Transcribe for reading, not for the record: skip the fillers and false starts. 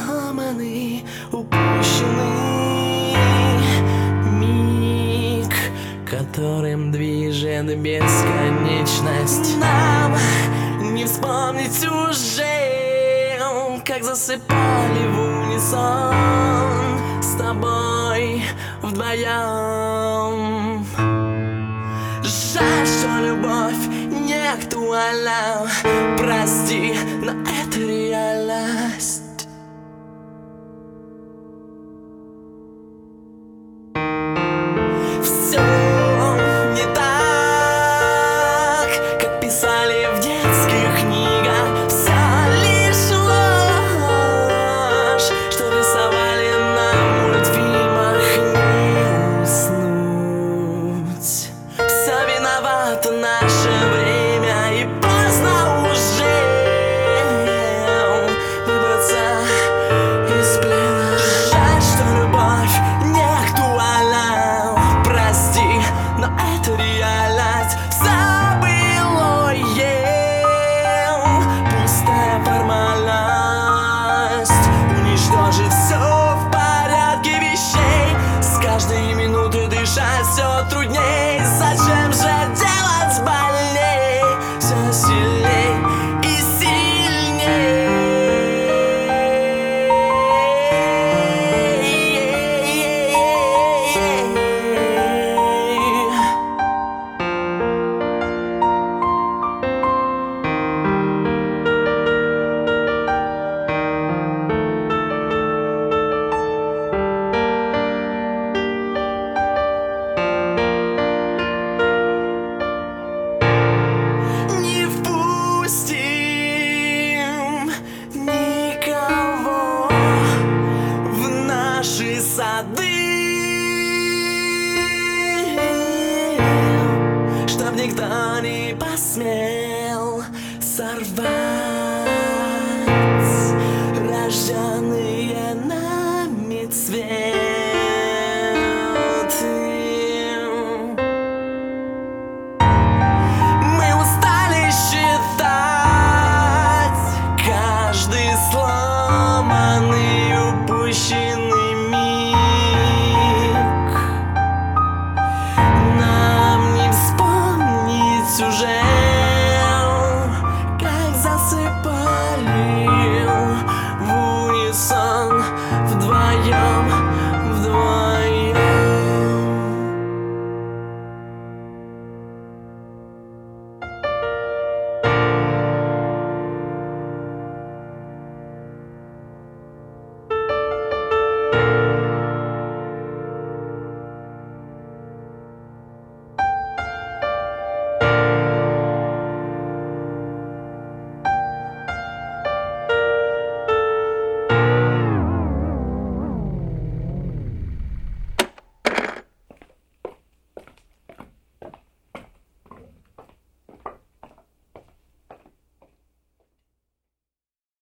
сломанный, упущенный миг, которым движет бесконечность. Нам не вспомнить уже, как засыпали в унисон с тобой вдвоем. Жаль, что любовь не актуальна. Прости, но это реальность. Все не так, как писали в детских книгах. Все лишь ложь, что рисовали на мультфильмах. Не уснуть. Все виновато наше время, и поздно уже выбраться из плена. Жаль, что любовь не актуальна. Прости, но это реальность. Забылое, пустая формальность уничтожит все в порядке вещей. С каждой минутой дышать все трудней. Зачем же делать больней? Все сильней и не впустим никого в наши сады, чтоб никто не посмел сорвать рожденные нами цветы. Мы устали считать каждый сломанный, упущенный